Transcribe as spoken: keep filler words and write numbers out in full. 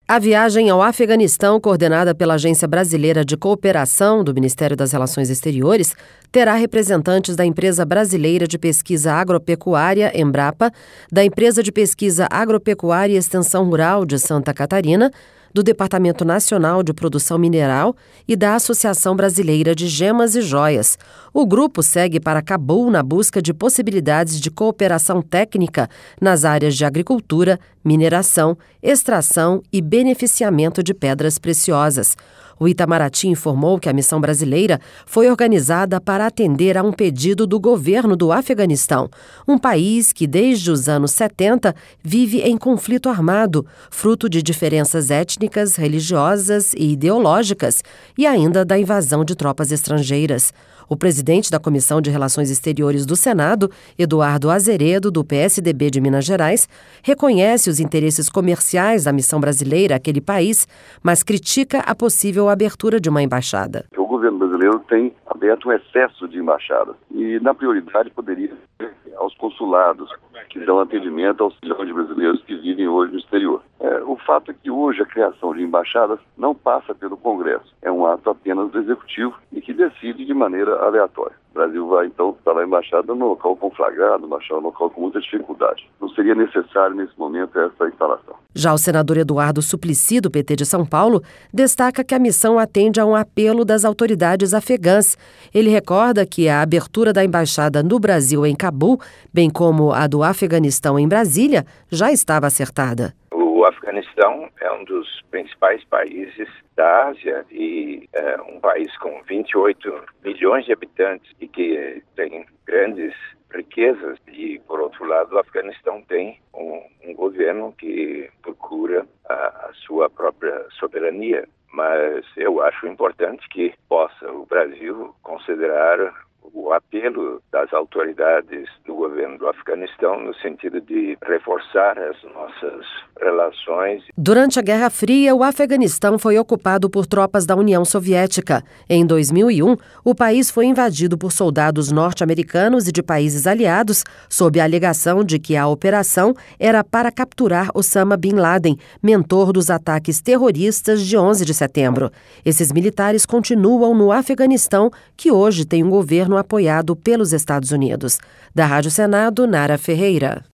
A viagem ao Afeganistão, coordenada pela Agência Brasileira de Cooperação do Ministério das Relações Exteriores, terá representantes da Empresa Brasileira de Pesquisa Agropecuária, Embrapa, da Empresa de Pesquisa Agropecuária e Extensão Rural de Santa Catarina, do Departamento Nacional de Produção Mineral e da Associação Brasileira de Gemas e Joias. O grupo segue para Cabul na busca de possibilidades de cooperação técnica nas áreas de agricultura, mineração, extração e beneficiamento de pedras preciosas. O Itamaraty informou que a missão brasileira foi organizada para atender a um pedido do governo do Afeganistão, um país que desde os anos setenta vive em conflito armado, fruto de diferenças étnicas, religiosas e ideológicas e ainda da invasão de tropas estrangeiras. O presidente da Comissão de Relações Exteriores do Senado, Eduardo Azeredo, do P S D B de Minas Gerais, reconhece os interesses comerciais da missão brasileira àquele país, mas critica a possível abertura de uma embaixada. O governo brasileiro tem aberto um excesso de embaixadas e, na prioridade, poderia ser aos consulados que dão atendimento aos milhões de brasileiros que vivem hoje no exterior. É, o fato é que hoje a criação de embaixadas não passa pelo Congresso. É um ato apenas do Executivo e que decide de maneira aleatória. O Brasil vai, então, instalar a embaixada no local conflagrado, no local com muita dificuldade. Não seria necessário, nesse momento, essa instalação. Já o senador Eduardo Suplicy, do P T de São Paulo, destaca que a missão atende a um apelo das autoridades afegãs. Ele recorda que a abertura da embaixada no Brasil em Cabul, bem como a do Afeganistão em Brasília, já estava acertada. O Afeganistão é um dos principais países da Ásia e é um país com vinte e oito milhões de habitantes e que tem grandes riquezas. E, por outro lado, o Afeganistão tem um, um governo que procura a, a sua própria soberania. Mas eu acho importante que possa o Brasil considerar o apelo das autoridades do governo do Afeganistão no sentido de reforçar as nossas relações. Durante a Guerra Fria, o Afeganistão foi ocupado por tropas da União Soviética. Em dois mil e um, o país foi invadido por soldados norte-americanos e de países aliados, sob a alegação de que a operação era para capturar Osama Bin Laden, mentor dos ataques terroristas de onze de setembro. Esses militares continuam no Afeganistão, que hoje tem um governo apoiado pelos Estados Unidos. Da Rádio Senado, Nara Ferreira.